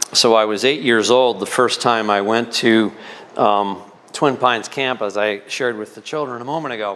So I was 8 years old the first time I went to Twin Pines Camp, as I shared with the children a moment ago.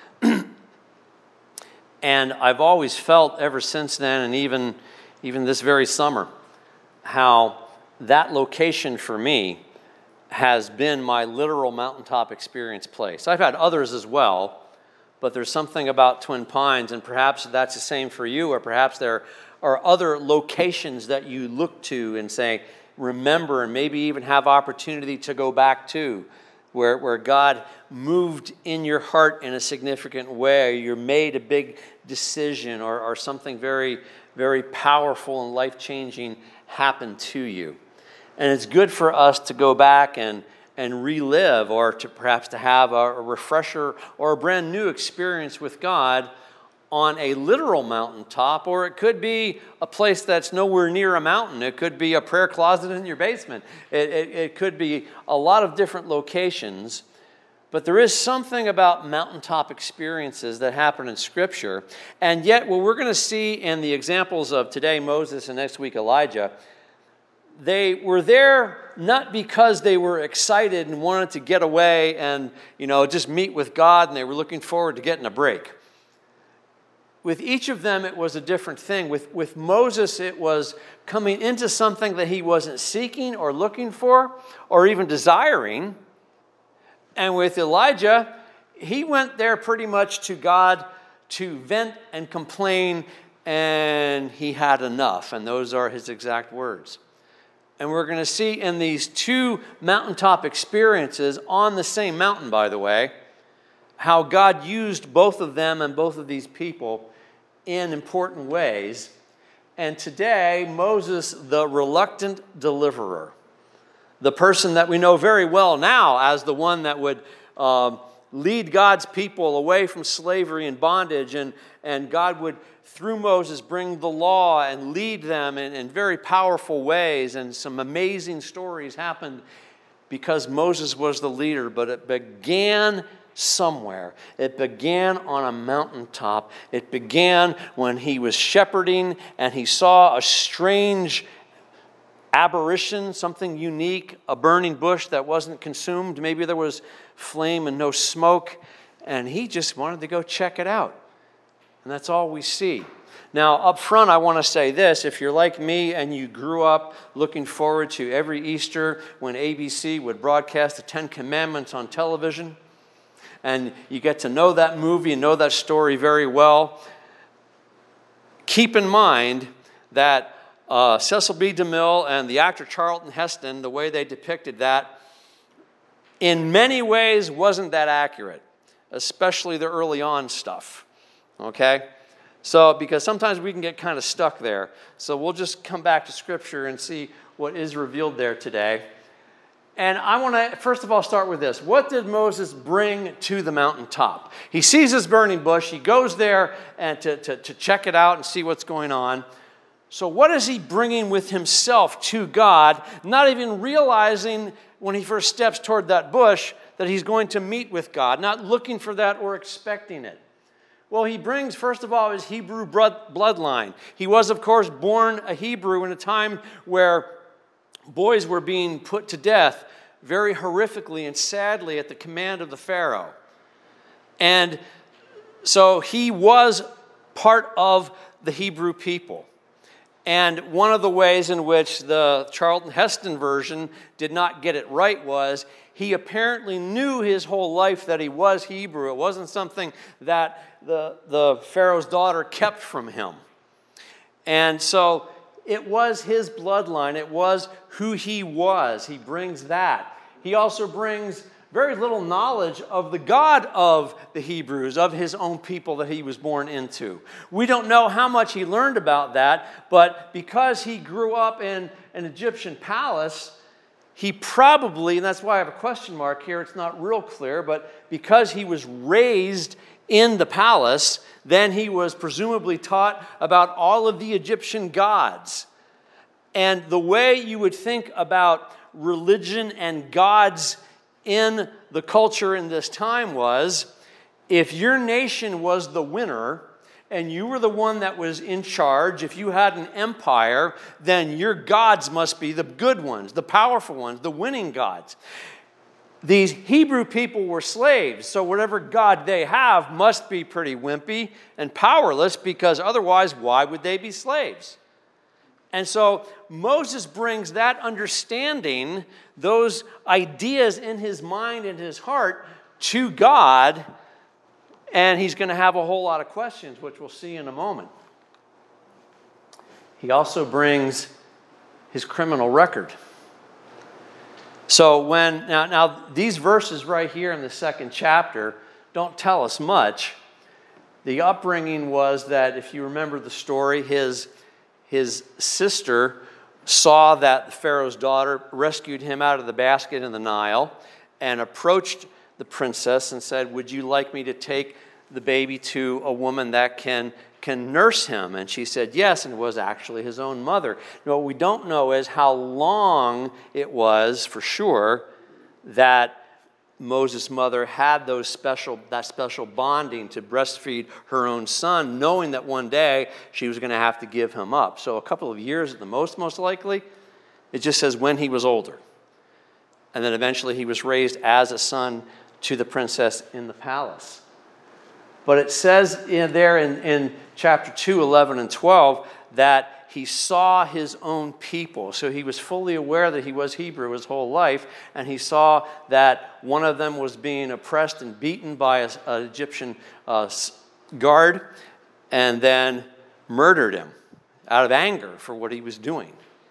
And I've always felt ever since then, and even this very summer, how that location for me has been my literal mountaintop experience place. I've had others as well, but there's something about Twin Pines, and perhaps that's the same for you, or perhaps there are other locations that you look to and say, remember, and maybe even have opportunity to go back to, where God moved in your heart in a significant way, you made a big decision, or something very, very powerful and life-changing happened to you. And it's good for us to go back and relive, or to perhaps to have a refresher or a brand new experience with God on a literal mountaintop, or it could be a place that's nowhere near a mountain. It could be a prayer closet in your basement. It could be a lot of different locations. But there is something about mountaintop experiences that happen in Scripture. And yet, what we're going to see in the examples of today, Moses, and next week, Elijah, they were there not because they were excited and wanted to get away and, just meet with God, and they were looking forward to getting a break. With each of them, it was a different thing. With Moses, it was coming into something that he wasn't seeking or looking for or even desiring. And with Elijah, he went there pretty much to God to vent and complain, and he had enough. And those are his exact words. And we're going to see in these two mountaintop experiences on the same mountain, by the way, how God used both of them and both of these people in important ways. And today, Moses, the reluctant deliverer, the person that we know very well now as the one that would lead God's people away from slavery and bondage, and God would, through Moses, bring the law and lead them in very powerful ways, and some amazing stories happened because Moses was the leader. But it began somewhere. It began on a mountaintop. It began when he was shepherding and he saw a strange aberration, something unique, a burning bush that wasn't consumed. Maybe there was flame and no smoke, and he just wanted to go check it out. And that's all we see. Now, up front, I want to say this. If you're like me and you grew up looking forward to every Easter when ABC would broadcast the Ten Commandments on television, and you get to know that movie and know that story very well, keep in mind that Cecil B. DeMille and the actor Charlton Heston, the way they depicted that, in many ways wasn't that accurate, especially the early on stuff, okay? So, because sometimes we can get kind of stuck there. So we'll just come back to Scripture and see what is revealed there today. And I want to, first of all, start with this. What did Moses bring to the mountaintop? He sees this burning bush. He goes there and to check it out and see what's going on. So what is he bringing with himself to God, not even realizing when he first steps toward that bush that he's going to meet with God, not looking for that or expecting it? Well, he brings, first of all, his Hebrew bloodline. He was, of course, born a Hebrew in a time where boys were being put to death very horrifically and sadly at the command of the Pharaoh. And so he was part of the Hebrew people. And one of the ways in which the Charlton Heston version did not get it right was he apparently knew his whole life that he was Hebrew. It wasn't something that the Pharaoh's daughter kept from him. And so it was his bloodline. It was who he was. He brings that. He also brings very little knowledge of the God of the Hebrews, of his own people that he was born into. We don't know how much he learned about that, but because he grew up in an Egyptian palace, he probably, and that's why I have a question mark here, it's not real clear, but because he was raised in the palace, then he was presumably taught about all of the Egyptian gods. And the way you would think about religion and gods in the culture in this time was, if your nation was the winner and you were the one that was in charge, if you had an empire, then your gods must be the good ones, the powerful ones, the winning gods. These Hebrew people were slaves, so whatever god they have must be pretty wimpy and powerless, because otherwise, why would they be slaves? And so Moses brings that understanding, those ideas in his mind and his heart to God, and he's going to have a whole lot of questions, which we'll see in a moment. He also brings his criminal record. So now these verses right here in the second chapter don't tell us much. The upbringing was that, if you remember the story, his sister saw that the Pharaoh's daughter rescued him out of the basket in the Nile and approached the princess and said, "Would you like me to take the baby to a woman that can nurse him?" And she said yes, and it was actually his own mother. Now, what we don't know is how long it was for sure that Moses' mother had that special bonding to breastfeed her own son, knowing that one day she was going to have to give him up. So a couple of years at the most likely. It just says when he was older. And then eventually he was raised as a son to the princess in the palace. But it says in chapter 2, 11 and 12, that he saw his own people. So he was fully aware that he was Hebrew his whole life, and he saw that one of them was being oppressed and beaten by an Egyptian guard, and then murdered him out of anger for what he was doing.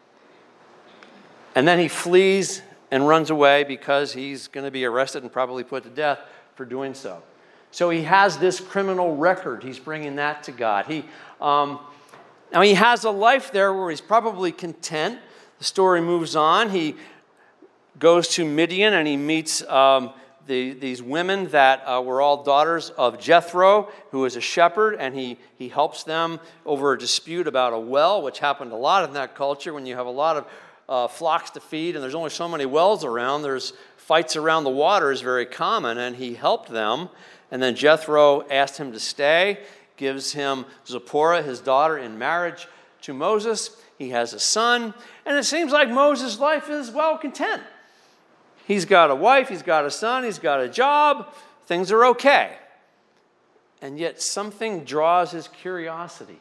And then he flees and runs away because he's going to be arrested and probably put to death for doing so. So he has this criminal record. He's bringing that to God. Now he has a life there where he's probably content. The story moves on. He goes to Midian and he meets these women that were all daughters of Jethro, who was a shepherd, and he helps them over a dispute about a well, which happened a lot in that culture. When you have a lot of flocks to feed and there's only so many wells around, there's fights around the water is very common, and he helped them. And then Jethro asked him to stay, gives him Zipporah, his daughter, in marriage to Moses. He has a son, and it seems like Moses' life is well content. He's got a wife, he's got a son, he's got a job, things are okay. And yet something draws his curiosity.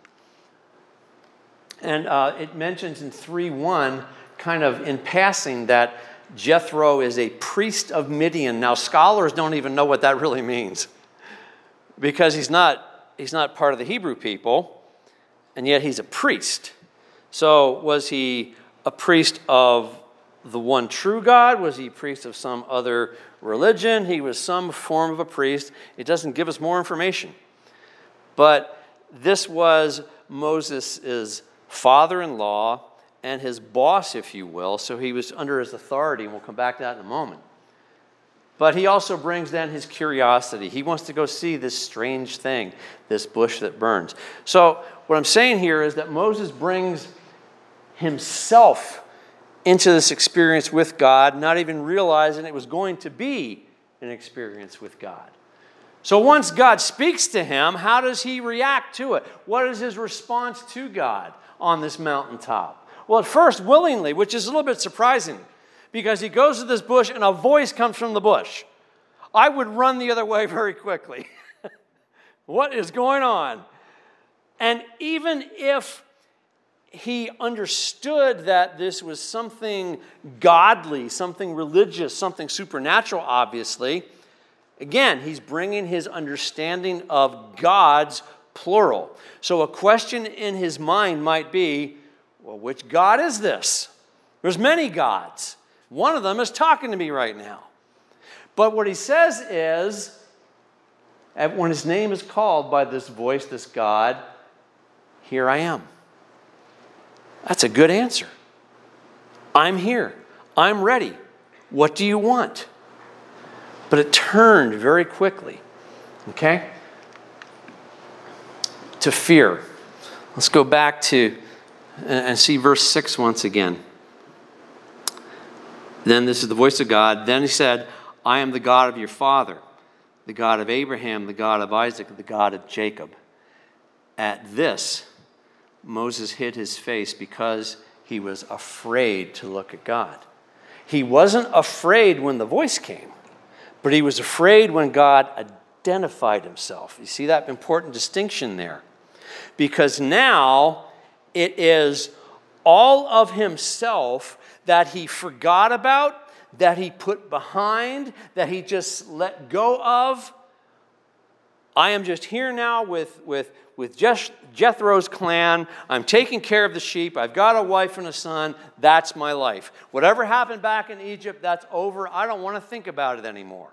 And it mentions in 3:1, kind of in passing, that Jethro is a priest of Midian. Now, scholars don't even know what that really means, because he's not part of the Hebrew people, and yet he's a priest. So was he a priest of the one true God? Was he a priest of some other religion? He was some form of a priest. It doesn't give us more information. But this was Moses' father-in-law and his boss, if you will. So he was under his authority, and we'll come back to that in a moment. But he also brings then his curiosity. He wants to go see this strange thing, this bush that burns. So what I'm saying here is that Moses brings himself into this experience with God, not even realizing it was going to be an experience with God. So once God speaks to him, how does he react to it? What is his response to God on this mountaintop? Well, at first, willingly, which is a little bit surprising, because he goes to this bush and a voice comes from the bush. I would run the other way very quickly. What is going on? And even if he understood that this was something godly, something religious, something supernatural, obviously, again, he's bringing his understanding of God's plural. So a question in his mind might be, well, which God is this? There's many gods. One of them is talking to me right now. But what he says is, when his name is called by this voice, this God, here I am. That's a good answer. I'm here. I'm ready. What do you want? But it turned very quickly, okay, to fear. Let's go back to and see verse 6 once again. Then this is the voice of God. Then he said, I am the God of your father, the God of Abraham, the God of Isaac, the God of Jacob. At this, Moses hid his face because he was afraid to look at God. He wasn't afraid when the voice came, but he was afraid when God identified himself. You see that important distinction there? Because now it is all of himself that he forgot about, that he put behind, that he just let go of. I am just here now with Jethro's clan. I'm taking care of the sheep. I've got a wife and a son. That's my life. Whatever happened back in Egypt, that's over. I don't want to think about it anymore.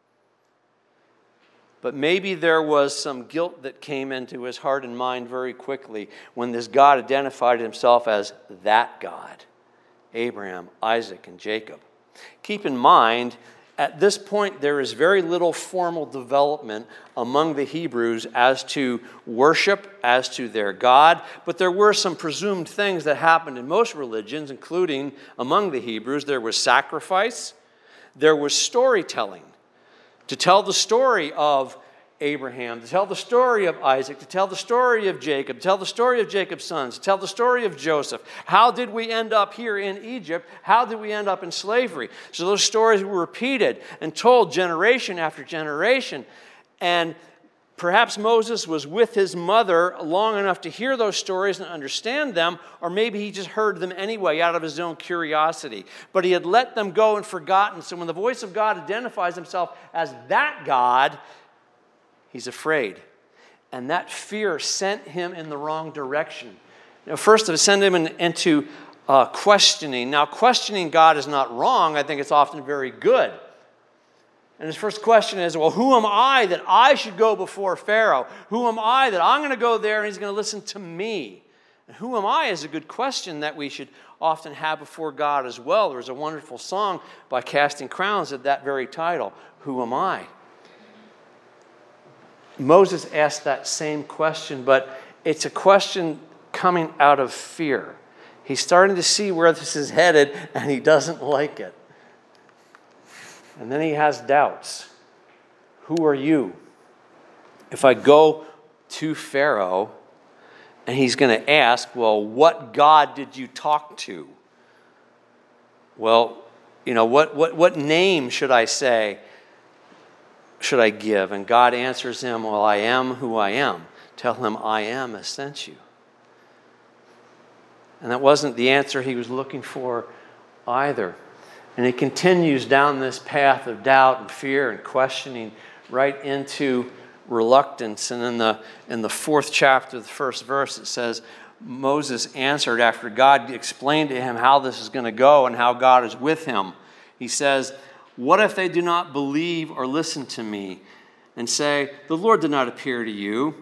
But maybe there was some guilt that came into his heart and mind very quickly when this God identified himself as that God, Abraham, Isaac, and Jacob. Keep in mind, at this point, there is very little formal development among the Hebrews as to worship, as to their God, but there were some presumed things that happened in most religions, including among the Hebrews. There was sacrifice, there was storytelling, to tell the story of Abraham, to tell the story of Isaac, to tell the story of Jacob, to tell the story of Jacob's sons, to tell the story of Joseph. How did we end up here in Egypt? How did we end up in slavery? So those stories were repeated and told generation after generation. And perhaps Moses was with his mother long enough to hear those stories and understand them, or maybe he just heard them anyway out of his own curiosity. But he had let them go and forgotten. So when the voice of God identifies himself as that God, he's afraid. And that fear sent him in the wrong direction. First, it sent him into questioning. Now, questioning God is not wrong. I think it's often very good. And his first question is, well, who am I that I should go before Pharaoh? Who am I that I'm going to go there and he's going to listen to me? And who am I is a good question that we should often have before God as well. There's a wonderful song by Casting Crowns at that very title, Who Am I? Moses asked that same question, but it's a question coming out of fear. He's starting to see where this is headed, and he doesn't like it. And then he has doubts. Who are you? If I go to Pharaoh, and he's going to ask, well, what God did you talk to? Well, what name should I say? Should I give? And God answers him, well, I am who I am. Tell him I am has sent you. And that wasn't the answer he was looking for either. And he continues down this path of doubt and fear and questioning right into reluctance. And in the 4th chapter, the 1st verse, it says, Moses answered after God explained to him how this is going to go and how God is with him. He says, what if they do not believe or listen to me and say, the Lord did not appear to you?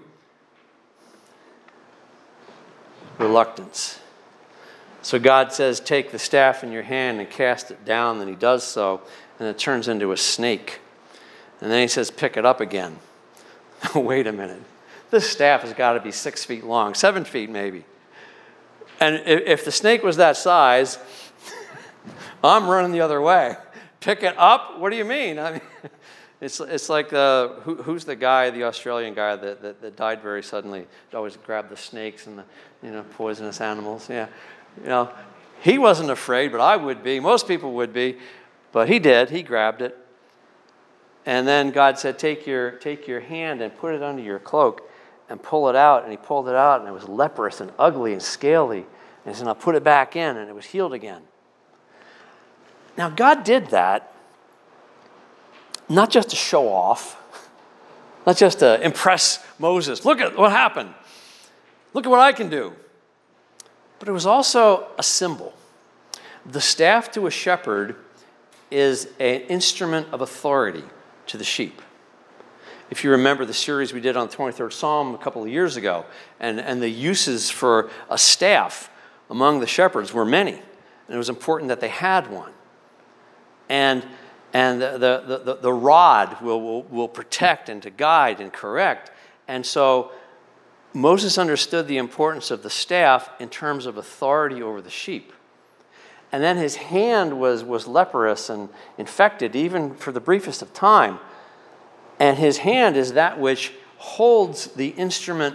Reluctance. So God says, take the staff in your hand and cast it down. And he does so, and it turns into a snake. And then he says, pick it up again. Wait a minute. This staff has got to be 6 feet long, 7 feet maybe. And if the snake was that size, I'm running the other way. Pick it up? What do you mean? I mean, it's like who's the guy, the Australian guy that died very suddenly? He always grabbed the snakes and the poisonous animals. Yeah, he wasn't afraid, but I would be. Most people would be, but he did. He grabbed it, and then God said, "Take your hand and put it under your cloak, and pull it out." And he pulled it out, and it was leprous and ugly and scaly. And he said, "Now put it back in," and it was healed again. Now, God did that not just to show off, not just to impress Moses. Look at what happened. Look at what I can do. But it was also a symbol. The staff to a shepherd is an instrument of authority to the sheep. If you remember the series we did on the 23rd Psalm a couple of years ago, and the uses for a staff among the shepherds were many. And it was important that they had one. And the rod will protect and to guide and correct. And so Moses understood the importance of the staff in terms of authority over the sheep. And then his hand was leprous and infected even for the briefest of time. And his hand is that which holds the instrument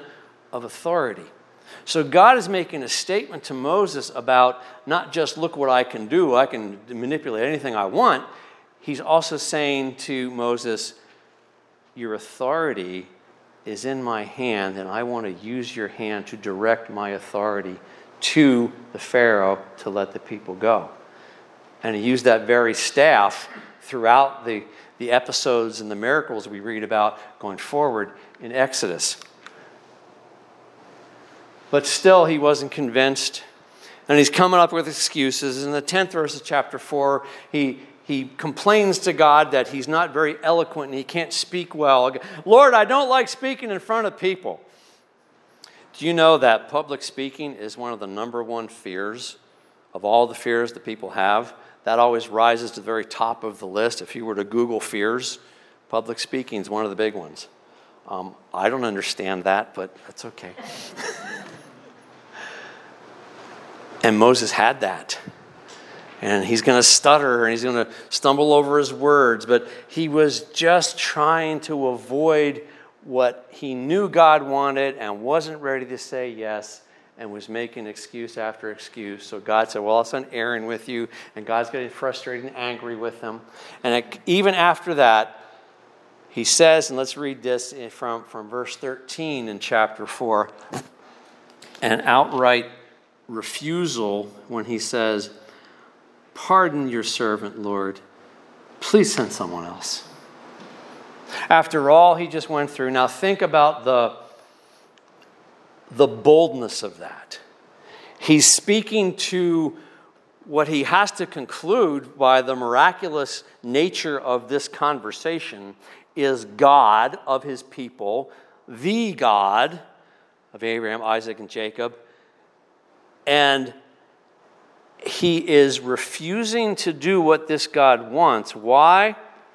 of authority. So God is making a statement to Moses about not just look what I can do, I can manipulate anything I want. He's also saying to Moses, your authority is in my hand, and I want to use your hand to direct my authority to the Pharaoh to let the people go. And he used that very staff throughout the episodes and the miracles we read about going forward in Exodus. But still, he wasn't convinced. And he's coming up with excuses. In the 10th verse of chapter 4, he complains to God that he's not very eloquent and he can't speak well. Lord, I don't like speaking in front of people. Do you know that public speaking is one of the number one fears of all the fears that people have? That always rises to the very top of the list. If you were to Google fears, public speaking is one of the big ones. I don't understand that, but that's okay. And Moses had that. And he's going to stutter and he's going to stumble over his words. But he was just trying to avoid what he knew God wanted and wasn't ready to say yes and was making excuse after excuse. So God said, well, I'll send Aaron with you. And God's getting frustrated and angry with him. And even after that, he says, and let's read this from verse 13 in chapter 4, an outright refusal when he says, pardon your servant, Lord. Please send someone else. After all he just went through, now think about the boldness of that. He's speaking to what he has to conclude by the miraculous nature of this conversation is God of his people, the God of Abraham, Isaac, and Jacob. And he is refusing to do what this God wants. Why?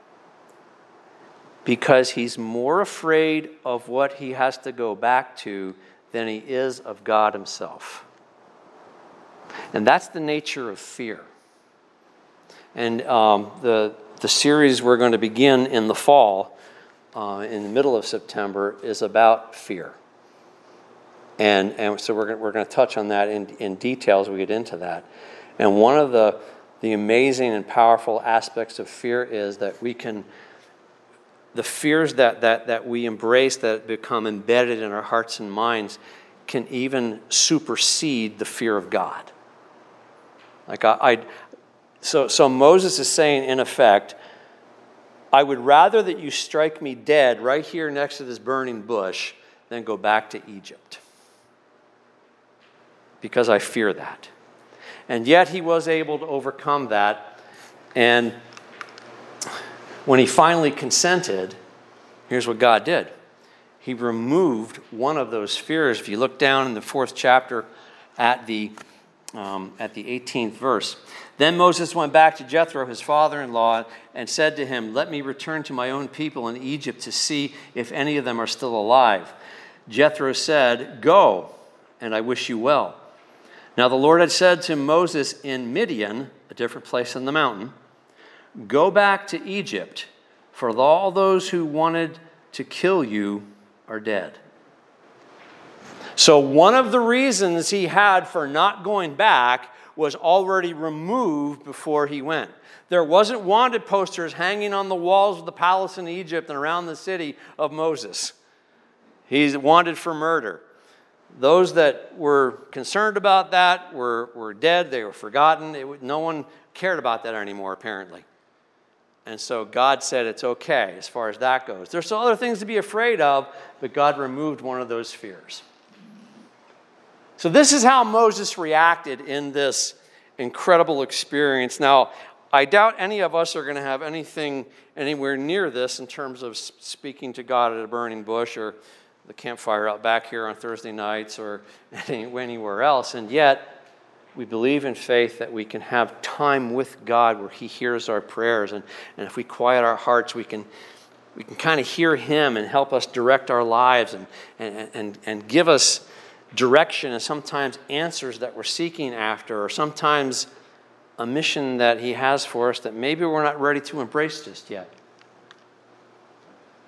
Because he's more afraid of what he has to go back to than he is of God himself. And that's the nature of fear. And the series we're going to begin in the fall, in the middle of September, is about fear. And so we're going to touch on that in detail as we get into that. And one of the amazing and powerful aspects of fear is that we can, the fears that we embrace that become embedded in our hearts and minds can even supersede the fear of God. Like so Moses is saying, in effect, I would rather that you strike me dead right here next to this burning bush than go back to Egypt. Because I fear that. And yet he was able to overcome that. And when he finally consented, here's what God did. He removed one of those fears. If you look down in the 4th chapter at the 18th verse. Then Moses went back to Jethro, his father-in-law, and said to him, let me return to my own people in Egypt to see if any of them are still alive. Jethro said, go, and I wish you well. Now the Lord had said to Moses in Midian, a different place on the mountain, go back to Egypt, for all those who wanted to kill you are dead. So one of the reasons he had for not going back was already removed before he went. There wasn't wanted posters hanging on the walls of the palace in Egypt and around the city of Moses. He's wanted for murder. Those that were concerned about that were dead. They were forgotten. No one cared about that anymore, apparently. And so God said it's okay as far as that goes. There's still other things to be afraid of, but God removed one of those fears. So this is how Moses reacted in this incredible experience. Now, I doubt any of us are going to have anything anywhere near this in terms of speaking to God at a burning bush or the campfire out back here on Thursday nights or anywhere else. And yet, we believe in faith that we can have time with God where he hears our prayers. And if we quiet our hearts, we can kind of hear him and help us direct our lives and give us direction and sometimes answers that we're seeking after, or sometimes a mission that he has for us that maybe we're not ready to embrace just yet.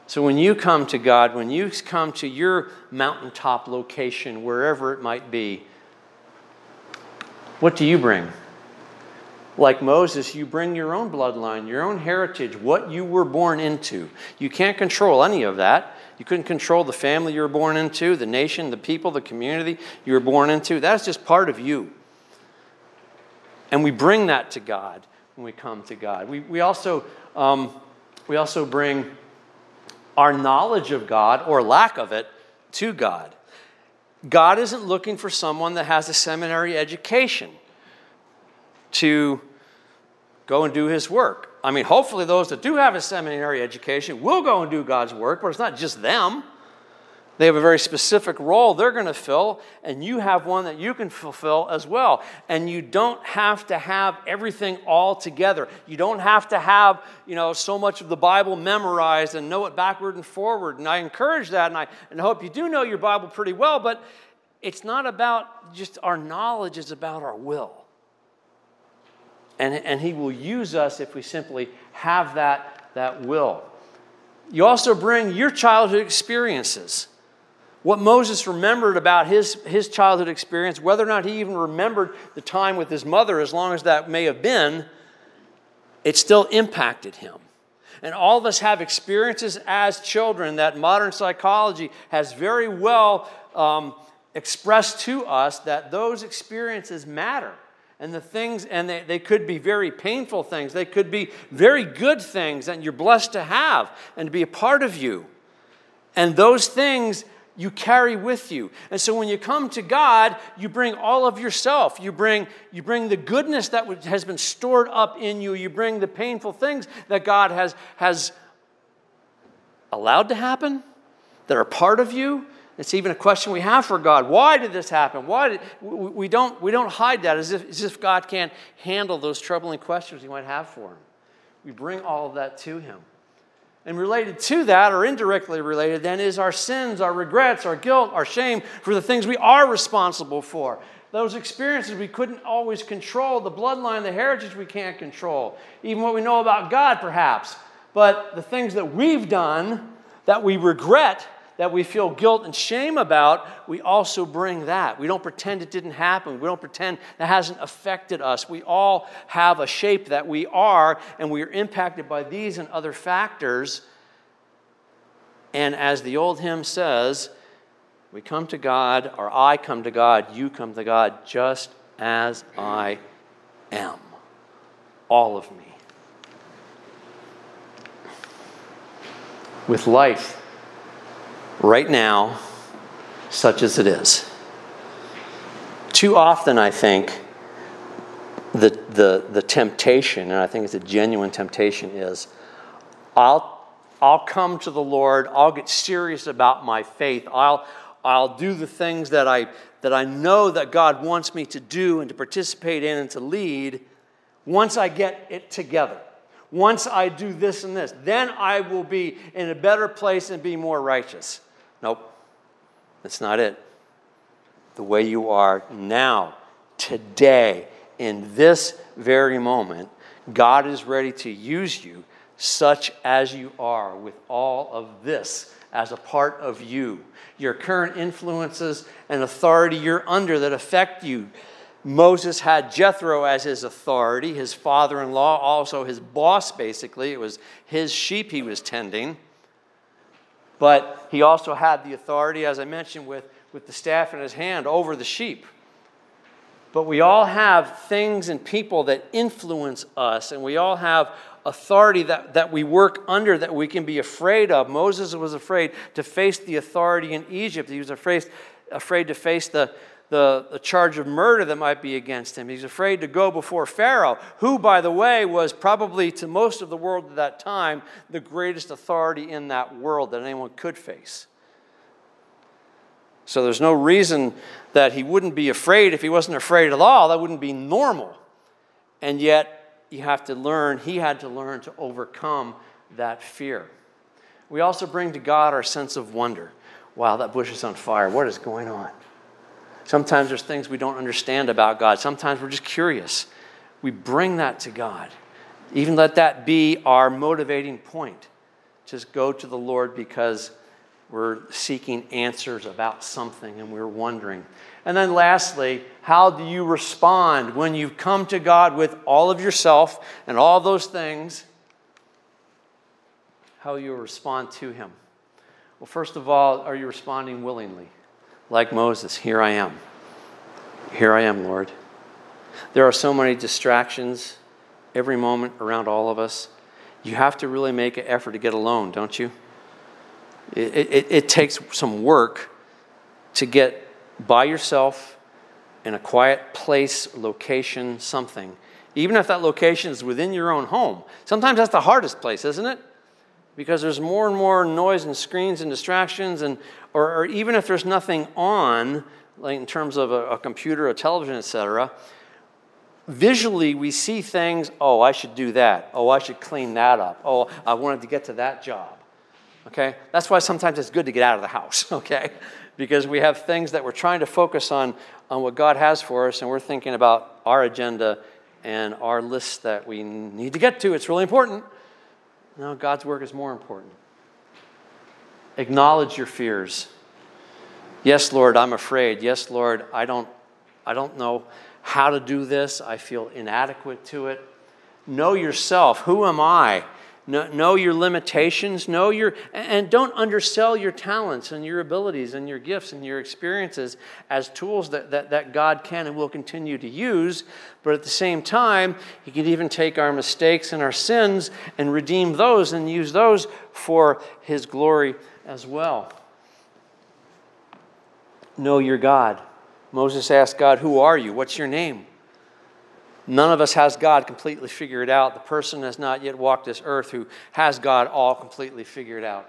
So when you come to God, when you come to your mountaintop location, wherever it might be, what do you bring? Like Moses, you bring your own bloodline, your own heritage, what you were born into. You can't control any of that. You couldn't control the family you were born into, the nation, the people, the community you were born into. That's just part of you. And we bring that to God when we come to God. We also bring our knowledge of God, or lack of it, to God. God isn't looking for someone that has a seminary education to go and do his work. I mean, hopefully those that do have a seminary education will go and do God's work, but it's not just them. They have a very specific role they're going to fill, and you have one that you can fulfill as well. And you don't have to have everything all together. You don't have to have, so much of the Bible memorized and know it backward and forward. And I encourage that, and I hope you do know your Bible pretty well, but it's not about just our knowledge, it's about our will. And he will use us if we simply have that will. You also bring your childhood experiences. What Moses remembered about his childhood experience, whether or not he even remembered the time with his mother, as long as that may have been, it still impacted him. And all of us have experiences as children that modern psychology has very well expressed to us, that those experiences matter. And the things, and they could be very painful things. They could be very good things that you're blessed to have and to be a part of you. And those things you carry with you. And so when you come to God, you bring all of yourself. You bring the goodness that has been stored up in you. You bring the painful things that God has allowed to happen, that are part of you. It's even a question we have for God. Why did this happen? We don't hide that as if God can't handle those troubling questions you might have for him. We bring all of that to him. And related to that, or indirectly related then, is our sins, our regrets, our guilt, our shame for the things we are responsible for. Those experiences we couldn't always control, the bloodline, the heritage we can't control, even what we know about God perhaps. But the things that we've done that we regret, that we feel guilt and shame about, we also bring that. We don't pretend it didn't happen. We don't pretend that hasn't affected us. We all have a shape that we are, and we are impacted by these and other factors. And as the old hymn says, we come to God, or I come to God, you come to God, just as I am. All of me. With life right now, such as it is. Too often, I think, the temptation, and I think it's a genuine temptation, is I'll come to the Lord, I'll get serious about my faith, I'll do the things that I know that God wants me to do and to participate in and to lead once I get it together. Once I do this and this, then I will be in a better place and be more righteous. Nope, that's not it. The way you are now, today, in this very moment, God is ready to use you such as you are, with all of this as a part of you. Your current influences and authority you're under that affect you. Moses had Jethro as his authority, his father-in-law, also his boss, basically. It was his sheep he was tending. But he also had the authority, as I mentioned, with the staff in his hand over the sheep. But we all have things and people that influence us, and we all have authority that we work under that we can be afraid of. Moses was afraid to face the authority in Egypt. He was afraid to face the charge of murder that might be against him. He's afraid to go before Pharaoh, who, by the way, was probably to most of the world at that time the greatest authority in that world that anyone could face. So there's no reason that he wouldn't be afraid if he wasn't afraid at all. That wouldn't be normal. And yet he had to learn to overcome that fear. We also bring to God our sense of wonder. Wow, that bush is on fire. What is going on? Sometimes there's things we don't understand about God. Sometimes we're just curious. We bring that to God. Even let that be our motivating point. just go to the Lord because we're seeking answers about something and we're wondering. And then lastly, how do you respond when you've come to God with all of yourself and all those things? How you respond to Him? Well, first of all, are you responding willingly? Like Moses, here I am. Here I am, Lord. There are so many distractions every moment around all of us. You have to really make an effort to get alone, don't you? It takes some work to get by yourself in a quiet place, location, something. Even if that location is within your own home. Sometimes that's the hardest place, isn't it? Because there's more and more noise and screens and distractions, or even if there's nothing on, like in terms of a computer, a television, etc., visually we see things, oh, I should do that. Oh, I should clean that up. Oh, I wanted to get to that job. Okay? That's why sometimes it's good to get out of the house, okay? Because we have things that we're trying to focus on what God has for us, and we're thinking about our agenda and our list that we need to get to. It's really important. No, God's work is more important. Acknowledge your fears. Yes, Lord, I'm afraid. Yes, Lord, I don't know how to do this. I feel inadequate to it. Know yourself. Who am I? Know your limitations. And don't undersell your talents and your abilities and your gifts and your experiences as tools that God can and will continue to use. But at the same time, He can even take our mistakes and our sins and redeem those and use those for His glory as well. Know your God. Moses asked God, who are you? What's your name? None of us has God completely figured out. The person has not yet walked this earth who has God all completely figured out.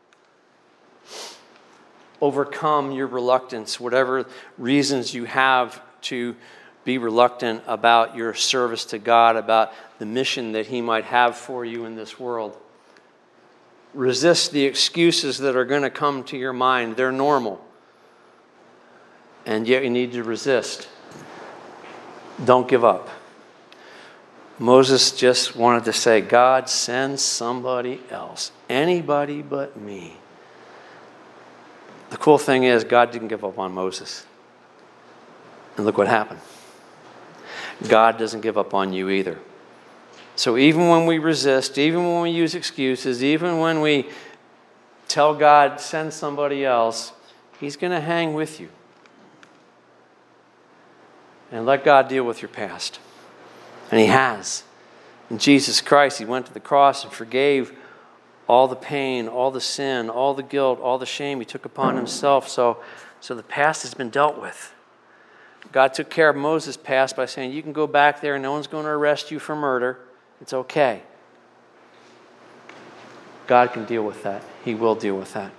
Overcome your reluctance, whatever reasons you have to be reluctant about your service to God, about the mission that He might have for you in this world. Resist the excuses that are going to come to your mind. They're normal. And yet you need to resist. Don't give up. Moses just wanted to say, God, send somebody else. Anybody but me. The cool thing is, God didn't give up on Moses. And look what happened. God doesn't give up on you either. So even when we resist, even when we use excuses, even when we tell God, send somebody else, He's going to hang with you. And let God deal with your past. And He has. In Jesus Christ, He went to the cross and forgave all the pain, all the sin, all the guilt, all the shame He took upon Himself. So the past has been dealt with. God took care of Moses' past by saying, you can go back there and no one's going to arrest you for murder. It's okay. God can deal with that. He will deal with that.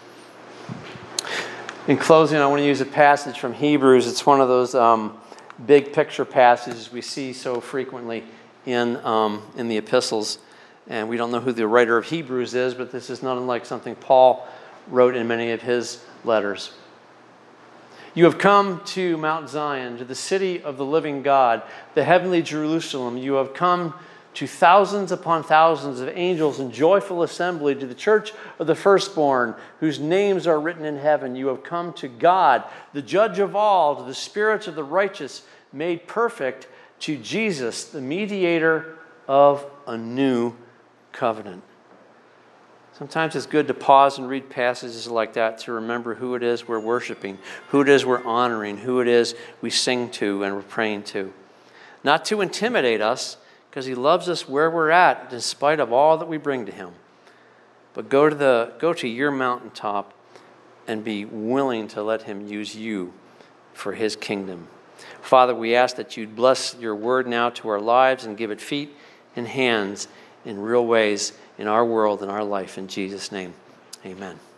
In closing, I want to use a passage from Hebrews. It's one of those big picture passages we see so frequently in the epistles. And we don't know who the writer of Hebrews is, but this is not unlike something Paul wrote in many of his letters. You have come to Mount Zion, to the city of the living God, the heavenly Jerusalem. You have come to thousands upon thousands of angels in joyful assembly, to the church of the firstborn, whose names are written in heaven. You have come to God, the judge of all, to the spirits of the righteous made perfect, to Jesus, the mediator of a new covenant. Sometimes it's good to pause and read passages like that to remember who it is we're worshiping, who it is we're honoring, who it is we sing to and we're praying to. Not to intimidate us, because He loves us where we're at, in spite of all that we bring to Him. But go to your mountaintop and be willing to let Him use you for His kingdom. Father, we ask that You'd bless Your word now to our lives and give it feet and hands in real ways in our world and our life. In Jesus' name, amen.